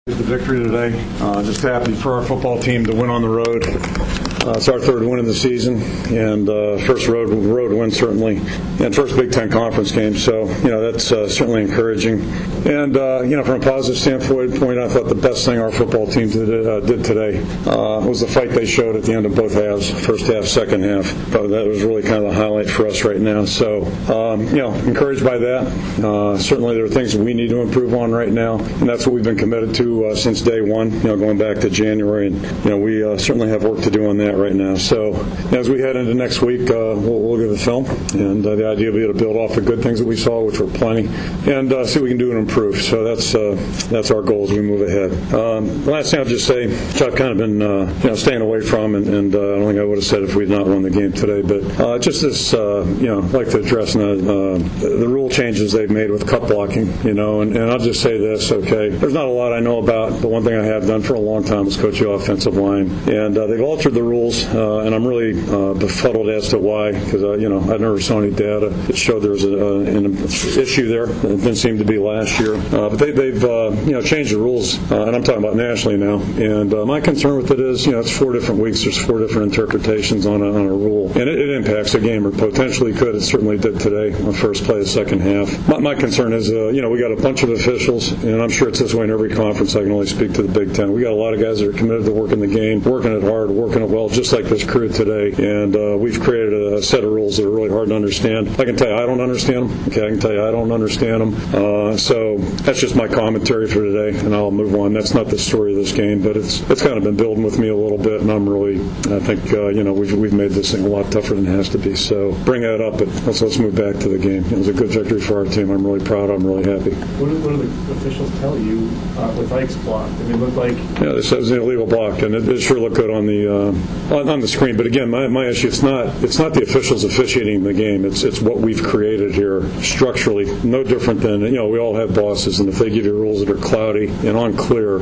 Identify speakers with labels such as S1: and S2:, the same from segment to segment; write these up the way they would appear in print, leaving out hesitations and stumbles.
S1: The victory today. Just happy for our football team to win on the road. It's our third win of the season, and first road win certainly, and first Big Ten conference game. So that's certainly encouraging. And from a positive standpoint, I thought the best thing our football team did today was the fight they showed at the end of both halves, first half, second half. But that was really kind of the highlight for us right now. So encouraged by that. Certainly there are things that we need to improve on right now, and that's what we've been committed to since day one. Going back to January, and we certainly have work to do on that right now. So as we head into next week, we'll look at the film, and the idea will be to build off the good things that we saw, which were plenty, and see what we can do to improve. So that's our goal as we move ahead. The last thing I'll just say, which I've kind of been staying away from, and I don't think I would have said if we'd not won the game today, but just this, I'd like to address the rule changes they've made with cut blocking, and I'll just say this, okay, there's not a lot I know about, but one thing I have done for a long time is coach the offensive line, and they've altered the rules, and I'm really befuddled as to why, because I never saw any data that showed there was an issue there. It didn't seem to be last year, but they've changed the rules, and I'm talking about nationally now. And my concern with it is, it's 4 different weeks. There's 4 different interpretations on a rule, and it impacts the game, or potentially could. It certainly did today on first play of the second half. My concern is, we got a bunch of officials, and I'm sure it's this way in every conference. I can only speak to the Big Ten. We got a lot of guys that are committed to working the game, working it hard, working it well, just like this crew today. And we've created a set of rules that are really hard to understand. I can tell you I don't understand them. Okay, I can tell you I don't understand them. So that's just my commentary for today, and I'll move on. That's not the story of this game, but it's kind of been building with me a little bit, and I think we've made this thing a lot tougher than it has to be. So bring that up, but let's move back to the game. It was a good victory for our team. I'm really proud. I'm really happy.
S2: What do the officials tell you with Ike's block? I mean, it looked like
S1: they said it was an illegal block, and it sure looked good on the screen. But again, my issue it's not the officials officiating the game. It's what we've created here structurally. No different than we all have bosses, and if they give you rules that are cloudy and unclear,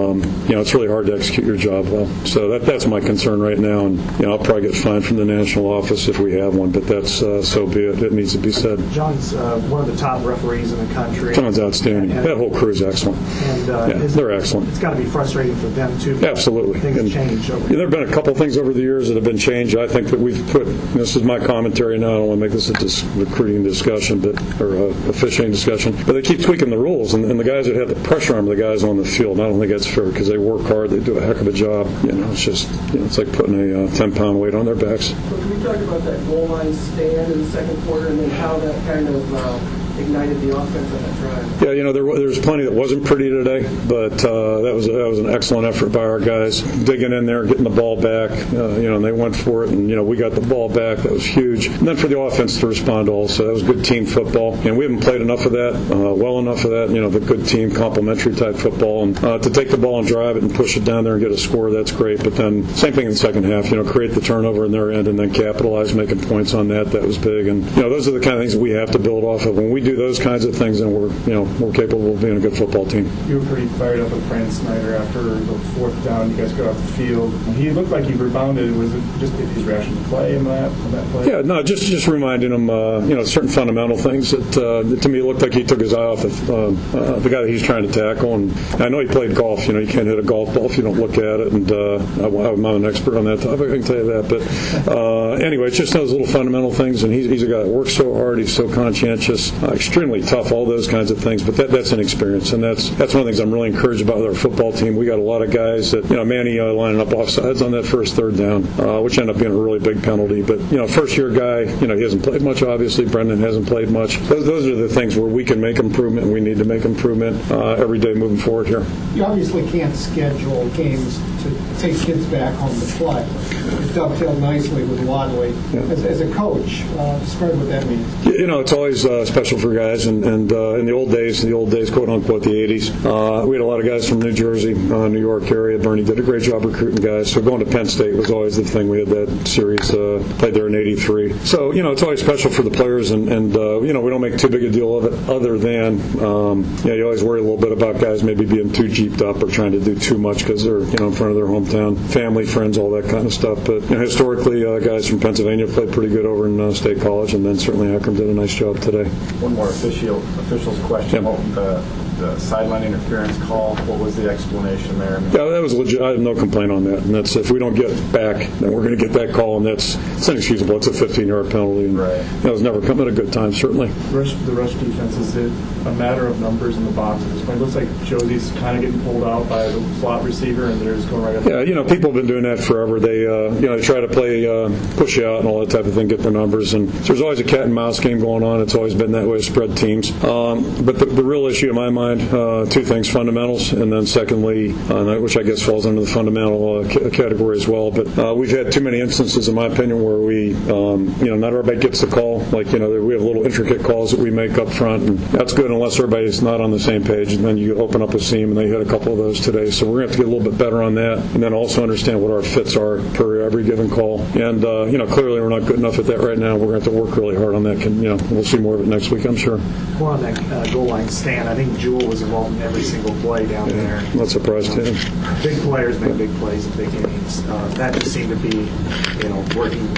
S1: it's really hard to execute your job well. So that's my concern right now, and I'll probably get fined from the national office if we have one. But that's so be it. It needs to be said.
S2: John's one of the top referees in the country.
S1: John's outstanding. That whole crew is excellent.
S2: And
S1: they're excellent.
S2: It's got to be frustrating for them too.
S1: Absolutely.
S2: Things change.
S1: There have been a couple things over the years that have been changed. I think that we've put. This is my commentary now. I don't want to make this a recruiting discussion, or a officiating discussion. But they keep tweaking the rules, and the guys that have the pressure on the guys on the field. And I don't think that's fair because they work hard. They do a heck of a job. It's just it's like putting a 10-pound weight on their backs.
S3: Well, can we talk about that goal line stand in the second quarter, and then how that kind of ignited the offense on that drive?
S1: Yeah, there was plenty that wasn't pretty today, but that was an excellent effort by our guys, digging in there, getting the ball back. And they went for it, and we got the ball back. That was huge. And then for the offense to respond also, that was good team football. And we haven't played enough of that, well enough of that. The good team, complementary type football, and to take the ball and drive it and push it down there and get a score, that's great. But then same thing in the second half. Create the turnover in their end and then capitalize, making points on that. That was big. And those are the kind of things that we have to build off of. When we do those kinds of things, then we're capable of being a good football team.
S2: You were pretty fired up with Brandon Snyder after the fourth down. You guys got off the field. He looked like he rebounded. Was it just his reaction to play in that play?
S1: Yeah, no, just reminding him, certain fundamental things that to me looked like he took his eye off the guy that he's trying to tackle. And I know he played golf. You can't hit a golf ball if you don't look at it. And I'm not an expert on that topic. I can tell you that. But anyway, it's just those little fundamental things. And he's a guy that works so hard. He's so conscientious, extremely tough, all those kinds of things. But that's an experience, and that's one of the things I'm really encouraged about with our football team. We got a lot of guys that Manny lining up offsides on that first third down, which ended up being a really big penalty. But first year guy, he hasn't played much. Obviously, Brendan hasn't played much. Those are the things where we can make improvement, and we need to make improvement every day moving forward here.
S4: You obviously can't schedule games to take kids back home to play. It dovetailed nicely with Wadley. Yeah. As a coach, describe what that means.
S1: It's always special for guys, and in the old days, quote unquote, the 80s, we had a lot of guys from New Jersey, New York area. Bernie did a great job recruiting guys. So going to Penn State was always the thing. We had that series, played there in '83. So it's always special for the players, and we don't make too big a deal of it. Other than you always worry a little bit about guys maybe being too jeeped up or trying to do too much because they're in front of their hometown, family, friends, all that kind of stuff. But historically, guys from Pennsylvania played pretty good over in State College, and then certainly Akron did a nice job today.
S5: One more officials question.
S1: Yep.
S2: the sideline interference call. What was the explanation there?
S1: Yeah, that was legit. I have no complaint on that. And that's if we don't get back, then we're going to get that call, and it's inexcusable. It's a 15-yard penalty. And
S2: right.
S1: That was never come at a good time, certainly.
S2: The rush defense, is it a matter of numbers in the box at this point? It looks like Josie's kind of getting pulled out by the slot receiver, and they're just going right up.
S1: Yeah, people have been doing that forever. They, they try to play push you out and all that type of thing, get the numbers. And so there's always a cat and mouse game going on. It's always been that way, spread teams. But the real issue in my mind, two things: fundamentals, and then secondly, which I guess falls under the fundamental category as well. But we've had too many instances, in my opinion, where we, not everybody gets the call. Like, we have little intricate calls that we make up front, and that's good unless everybody's not on the same page. And then you open up a seam, and they hit a couple of those today. So we're going to have to get a little bit better on that, and then also understand what our fits are per every given call. And clearly we're not good enough at that right now. We're going to have to work really hard on that. We'll see more of it next week, I'm sure.
S5: More on that goal line stand. I think Jewell was involved in every single play down there.
S1: Not surprised to him.
S5: Big players make big plays in big innings. That just seemed to be, working.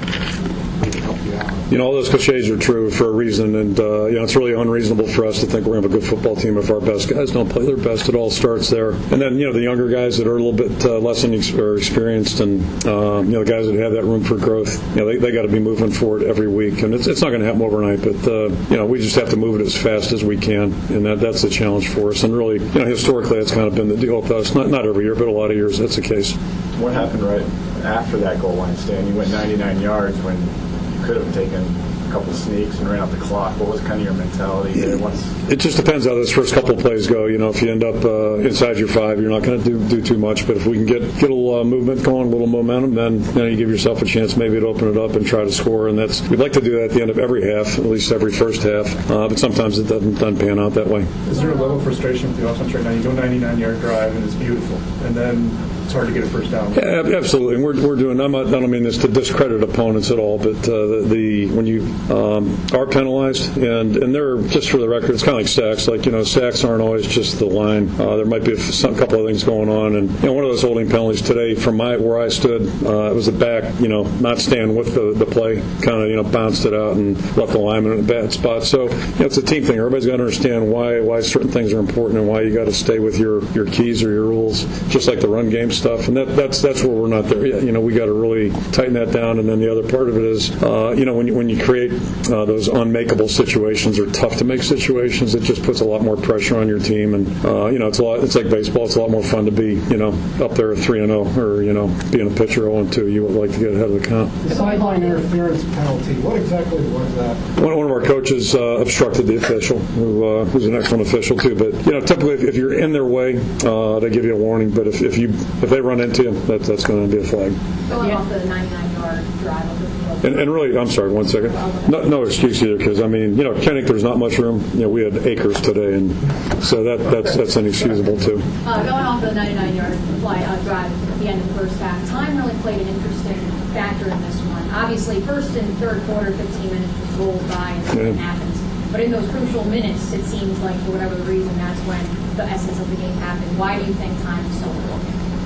S5: Help you out.
S1: All those cliches are true for a reason, and it's really unreasonable for us to think we're going to have a good football team if our best guys don't play their best. It all starts there, and then the younger guys that are a little bit less experienced, and the guys that have that room for growth, they got to be moving forward every week, and it's not going to happen overnight. But we just have to move it as fast as we can, and that's the challenge for us. And really, historically, that's kind of been the deal with us. Not every year, but a lot of years that's the case.
S2: What happened right after that goal line stand? You went 99 yards when could have taken a couple sneaks and ran out the clock. What was kind of your mentality there?
S1: It just depends how those first couple of plays go. If you end up inside your 5, you're not going to do too much. But if we can get a little movement going, a little momentum, then you give yourself a chance maybe to open it up and try to score. And we'd like to do that at the end of every half, at least every first half. But sometimes it doesn't pan out that way.
S2: Is there a level of frustration with the offense right now? You go 99-yard drive and it's beautiful, and then it's hard to get a first down.
S1: Yeah, absolutely. And we're doing. I don't mean this to discredit opponents at all, but when you are penalized, and they're, just for the record, it's kind of like sacks. Sacks aren't always just the line. There might be a couple of things going on, and one of those holding penalties today from where I stood, it was the back, not staying with the play, kind of bounced it out and left the lineman in a bad spot. So it's a team thing. Everybody's got to understand why certain things are important and why you got to stay with your keys or your rules, just like the run game stuff, and that's where we're not there yet. We got to really tighten that down. And then the other part of it is, when you create those unmakeable situations or tough to make situations, it just puts a lot more pressure on your team. And it's like baseball. It's a lot more fun to be up there 3-0 or being a pitcher 0-2. You would like to get ahead of the count.
S4: The sideline interference penalty. What exactly was that? One
S1: of our coaches obstructed the official, who's an excellent official too. But typically if you're in their way, they give you a warning. But if they run into you, that's going to be a flag.
S6: Going off the 99-yard drive of the field.
S1: And really, I'm sorry, one second. No excuse either, because Kennick, there's not much room. We had acres today, and so that's inexcusable too.
S6: Going off the 99-yard drive at the end of the first half, time really played an interesting factor in this one. Obviously, first and third quarter, 15 minutes just rolled by and nothing happens. But in those crucial minutes, it seems like for whatever the reason, that's when the essence of the game happened. Why do you think time is so important?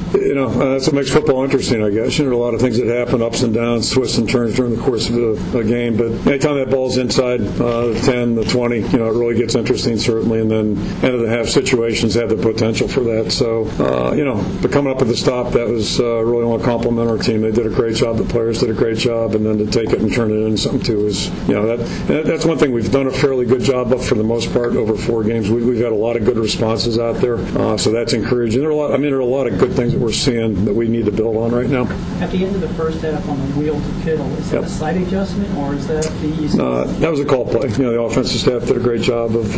S1: That's what makes football interesting, I guess. There are a lot of things that happen, ups and downs, twists and turns during the course of a game. But anytime that ball's inside the 10, the 20, it really gets interesting, certainly. And then end of the half situations have the potential for that. So, but coming up with the stop, that was really want to compliment our team. They did a great job. The players did a great job. And then to take it and turn it into something, too, is, that's one thing we've done a fairly good job of for the most part over 4 games. We've had a lot of good responses out there. So that's encouraging. There are a lot of good things that we're seeing that we need to build on right now.
S7: At the end of the first half on the wheel to Kittle, is that a slight adjustment or is that the...
S1: that was a call play. The offensive staff did a great job of,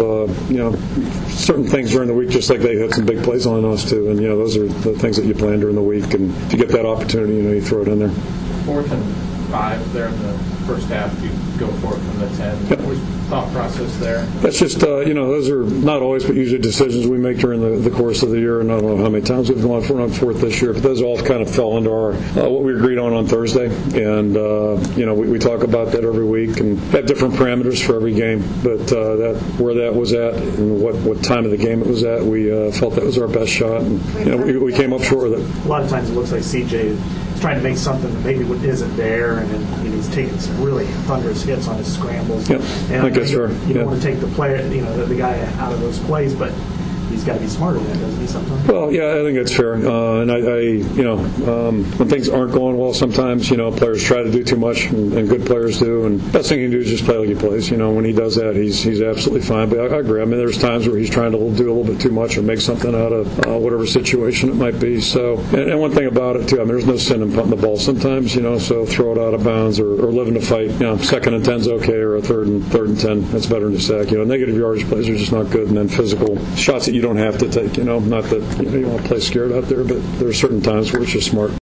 S1: certain things during the week, just like they had some big plays on us too. And, those are the things that you plan during the week. And if you get that opportunity, you throw it in there.
S2: 4th and 5 there in the first half, you go for it from the 10.
S1: Yep.
S2: What was the thought process there?
S1: That's just, those are not always, but usually decisions we make during the course of the year. And I don't know how many times we've gone for on 4th this year, but those all kind of fell into our what we agreed on Thursday. And, we talk about that every week and have different parameters for every game. But where that was at and what time of the game it was at, we felt that was our best shot. And, we came up short with it.
S5: A lot of times it looks like CJ is trying to make something that maybe isn't there, and then he's taking some really thunderous hits on his scrambles.
S1: Yep.
S5: And
S1: I guess
S5: you don't want to take the player, the guy out of those plays, but he's got to be smarter than that, doesn't he, sometimes?
S1: Well, yeah, I think that's fair. And when things aren't going well sometimes, players try to do too much, and good players do. And best thing you can do is just play like he plays. When he does that, he's absolutely fine. But I agree. I mean, there's times where he's trying to do a little bit too much or make something out of whatever situation it might be. So, and one thing about it, too, I mean, there's no sin in punting the ball sometimes, so throw it out of bounds or live in the fight. 2nd and 10's okay, or a third and 10, that's better than a sack. Negative yardage plays are just not good. And then physical shots that you don't have to take, not that you want to play scared out there, but there are certain times where it's just smart.